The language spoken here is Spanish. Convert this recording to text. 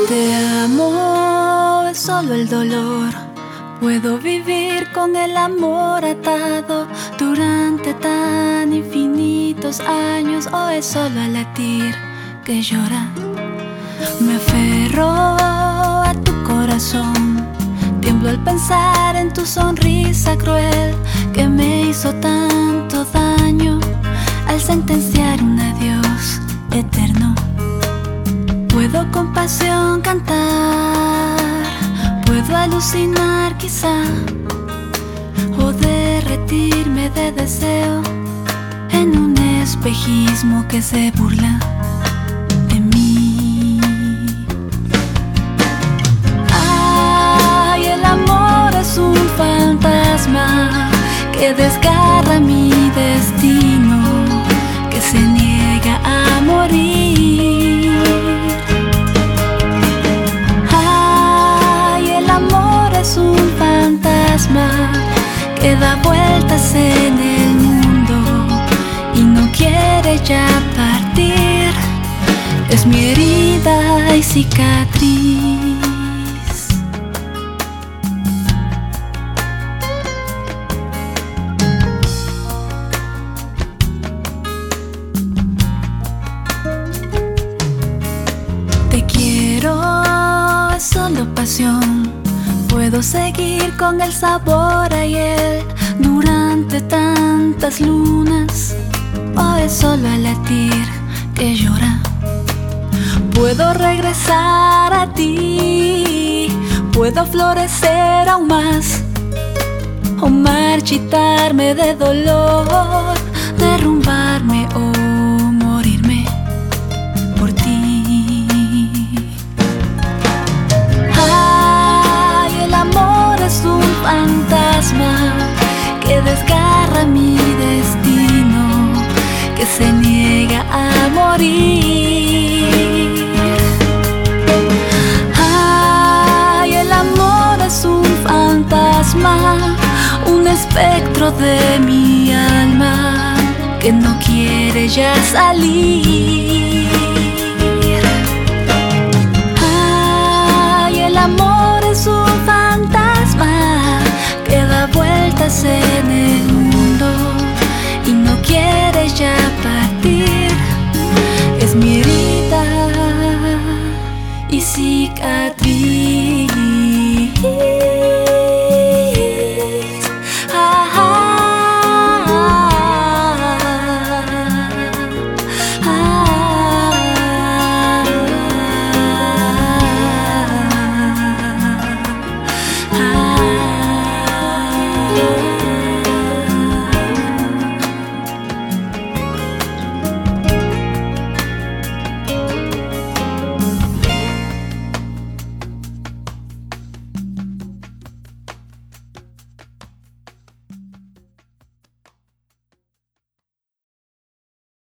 Te amo, es solo el dolor. Puedo vivir con el amor atado durante tan infinitos años, o es solo el latir que llora. Me aferro a tu corazón, tiemblo al pensar en tu sonrisa cruel que me hizo tanto daño al sentenciar un adiós eterno. Puedo con pasión cantar, puedo alucinar quizá, o derretirme de deseo en un espejismo que se burla de mí. Ay, el amor es un fantasma que desgarra mi destino, que se niega a morir. Es un fantasma que da vueltas en el mundo y no quiere ya partir. Es mi herida y cicatriz. Te quiero, es solo pasión. Puedo seguir con el sabor a hiel durante tantas lunas, o es solo el latir que llora. Puedo regresar a ti, puedo florecer aún más, o marchitarme de dolor, derrumbarme o morirme por ti. Es un fantasma que desgarra mi destino, que se niega a morir. Ay, el amor es un fantasma, un espectro de mi alma que no quiere ya salir.